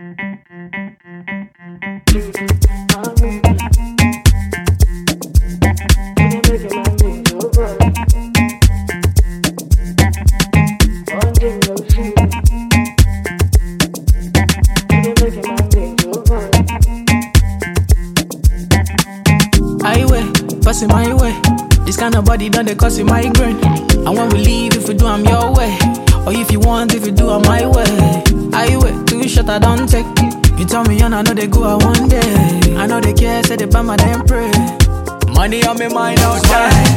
Pass it my way. This kind of body done they cause it migraine. And when we leave, if we do, I'm your way. Or if you want, if you do, I'm my way. I wait, 2 shot I don't take. You tell me, and I know they go out one day. I know they care, say they buy my damn pray. Money on me mind outside.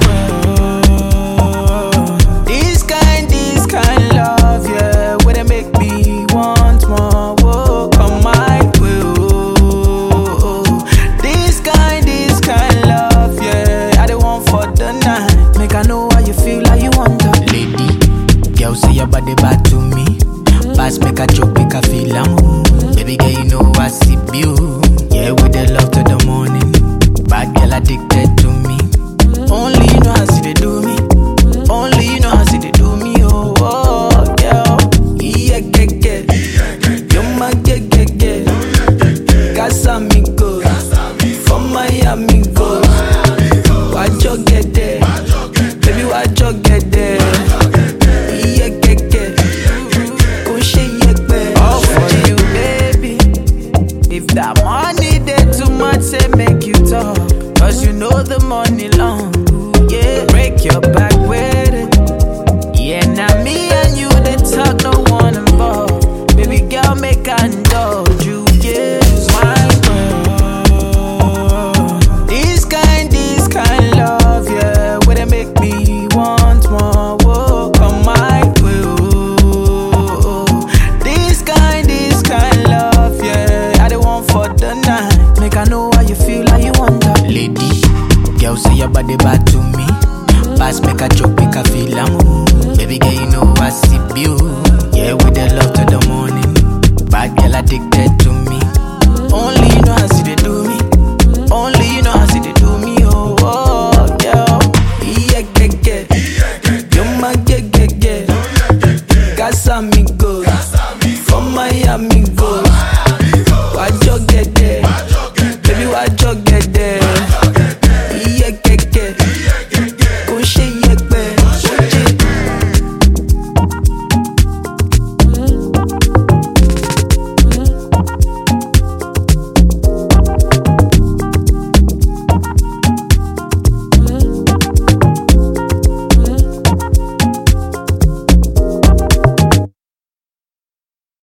This kind love, yeah. Where they make me want more. Whoa, come my way. Oh. This kind love, yeah. I the one for the night. Make I know how you feel, how you want to. Lady, girl say your body bad to me. Pass make a joke, make a feel baby girl, you know I see you. Yeah, with the love to the morning. Bad girl addicted to me. Only you know how see they do me. Only you know how see they do me. Oh, girl. Yeah, get. You're my get. Casamigos. From Miami goes. Why'd you get there? Baby, why'd you get there? Yeah, get. Go shake it, all for you, baby. If that money there too much, say make you talk. Cause you know the money long. Yeah, break your back with it. Yeah, now me and you, they talk, no one involved. Baby girl, make I indulge you. Yeah, my world. This kind love, yeah. Where they make me want more. Whoa, come my way. Oh. This kind love, yeah. I the one for the night. Make I know how you feel, how you want that. Lady, girl say your body bad to me. Pass make a joke, make a feel baby girl, you know I see you. Yeah, with the love to the morning. Bad girl addicted to me. Only you know how see they do me. Only you know how see they do me. Oh, girl. Yeah, get. You're my get. Casamigos. From Miami goes.